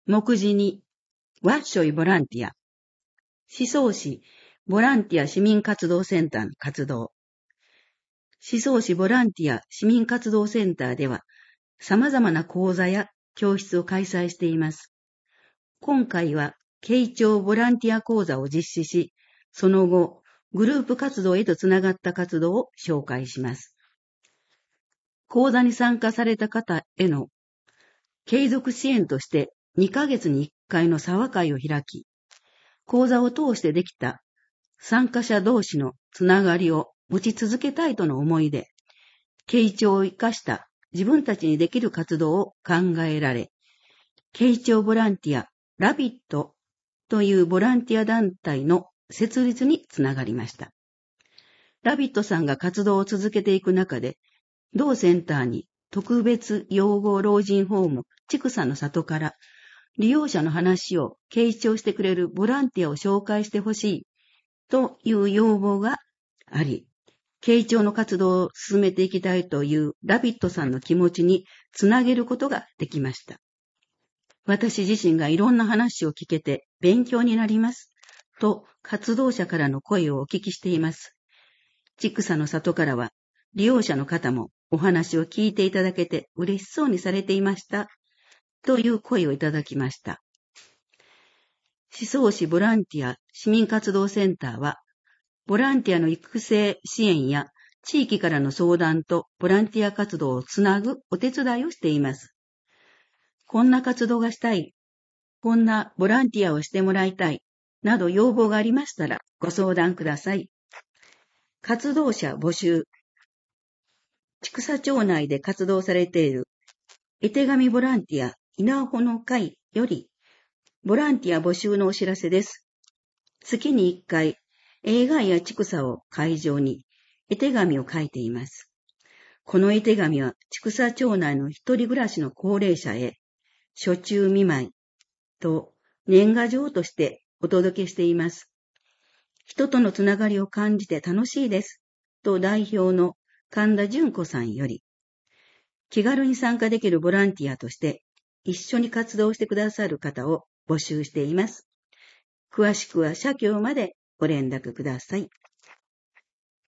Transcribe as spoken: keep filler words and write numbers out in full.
目次に、わっしょいボランティア。思想市ボランティア市民活動センターの活動。思想市ボランティア市民活動センターでは、様々な講座や教室を開催しています。今回は、慶長ボランティア講座を実施し、その後、グループ活動へとつながった活動を紹介します。講座に参加された方への継続支援としてにかげつにいっかいの茶話会を開き、講座を通してできた参加者同士のつながりを持ち続けたいとの思いで、慶長を生かした自分たちにできる活動を考えられ、慶長ボランティアラビットというボランティア団体の設立につながりました。ラビットさんが活動を続けていく中で、同センターに特別養護老人ホームちくさの里から利用者の話を継承してくれるボランティアを紹介してほしいという要望があり、慶長の活動を進めていきたいというラビットさんの気持ちにつなげることができました。私自身がいろんな話を聞けて勉強になりますと活動者からの声をお聞きしています。ちくさの里からは利用者の方もお話を聞いていただけて嬉しそうにされていましたという声をいただきました。思想市ボランティア市民活動センターはボランティアの育成支援や地域からの相談とボランティア活動をつなぐお手伝いをしています。こんな活動がしたい、こんなボランティアをしてもらいたいなど要望がありましたらご相談ください。活動者募集。千種町内で活動されている絵手紙ボランティア稲穂の会よりボランティア募集のお知らせです。月にいっかい映画や千種を会場に絵手紙を書いています。この絵手紙は千種町内の一人暮らしの高齢者へ暑中見舞いと年賀状としてお届けしています。人とのつながりを感じて楽しいですと代表の神田純子さんより、気軽に参加できるボランティアとして一緒に活動してくださる方を募集しています。詳しくは社協までご連絡ください。